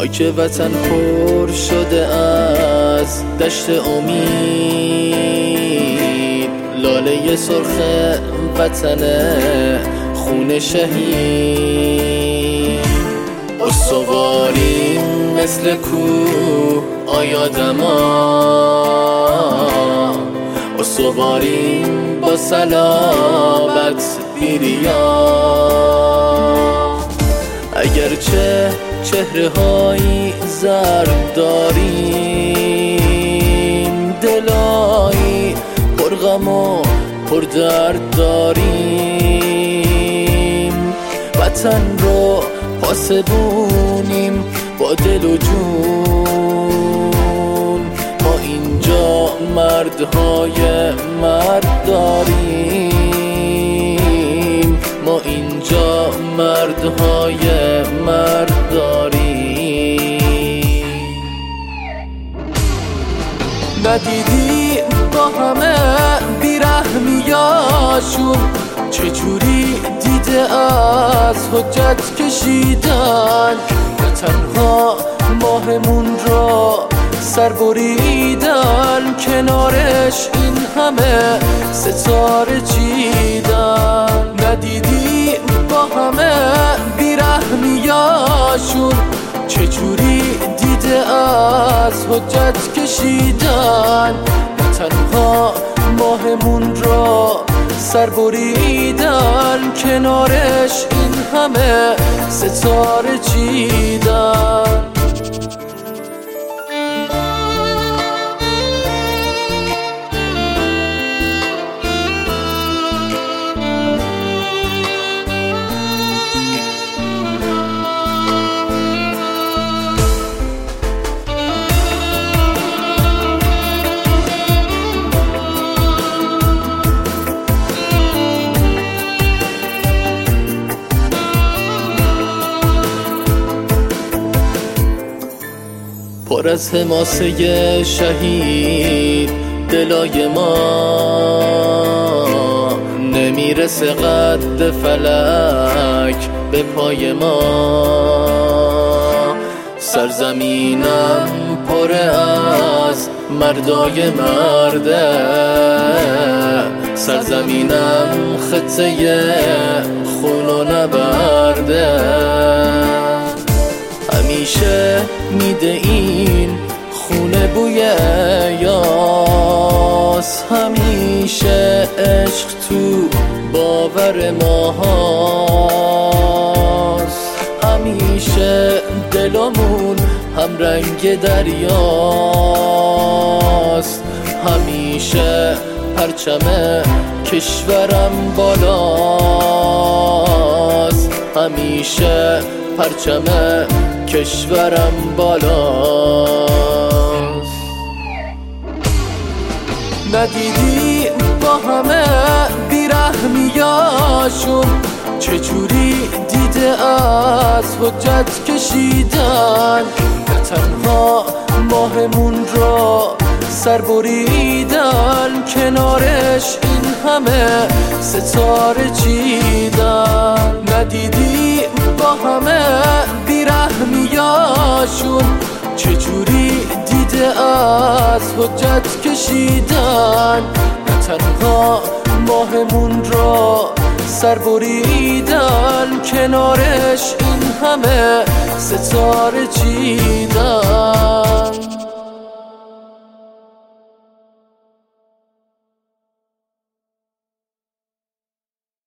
خاک وطن پر شده از دشت امید، لاله سرخ وطن خون شهید. استواریم مثل کوه آیادما، استواریم با صلابت بیریا. اگرچه چهره هایی زرد داریم، دلایی پر غم و پر درد داریم. وطن رو پاسبونیم با دل و جون، ما اینجا مردهای مرد داریم، ما اینجا مردهای مرد داریم. ندیدی با همه بیرحمیاشون چجوری دیده از حجت کشیدن، نه تنها ماهمون را سر بریدن، کنارش این همه ستاره چیدن. ندیدی با همه بیرحمیاشون چجوری دیده از حجت کشیدن، نه تنها ماهمون را سر بریدن، کنارش این همه ستاره چیدن. پر از حماسه شهید دلای ما، نمیرسه قد فلک به پای ما. سرزمینم پر از مردای مرده، سرزمینم خطه خون و نبرده. همیشه میده این خونه بوی یاس، همیشه عشق تو باور ماهاست، همیشه دلمون هم رنگ دریاست، همیشه پرچم کشورم بالاست، همیشه پرچم کشورم بالاست. ندیدی با همه بیرحمیاشون چجوری دیده از حجت کشیدن، نه تنها ماهمون را سر بریدن، کنارش این همه ستاره چیدن. ندیدی با همه بیرحمیاشون چجوری دیده از حجت کشیدن، نه تنها ماهمون را سر بریدن، کنارش این همه ستاره چیدن.